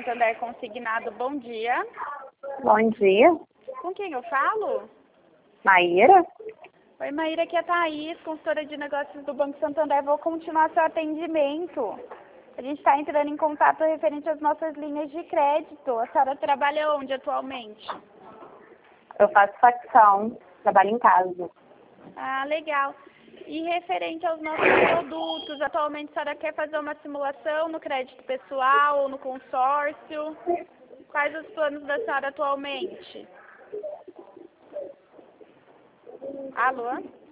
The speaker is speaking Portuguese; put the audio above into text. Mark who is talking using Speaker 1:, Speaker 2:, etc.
Speaker 1: Santander Consignado, bom dia.
Speaker 2: Bom dia.
Speaker 1: Com quem eu falo?
Speaker 2: Maíra?
Speaker 1: Oi, Maíra, aqui é a Thaís, consultora de negócios do Banco Santander. Vou continuar seu atendimento. A gente está entrando em contato referente às nossas linhas de crédito. A senhora trabalha onde atualmente?
Speaker 2: Eu faço facção, trabalho em casa.
Speaker 1: Ah, legal. E referente aos nossos produtos, atualmente a senhora quer fazer uma simulação no crédito pessoal ou no consórcio? Quais os planos da senhora atualmente? Alô?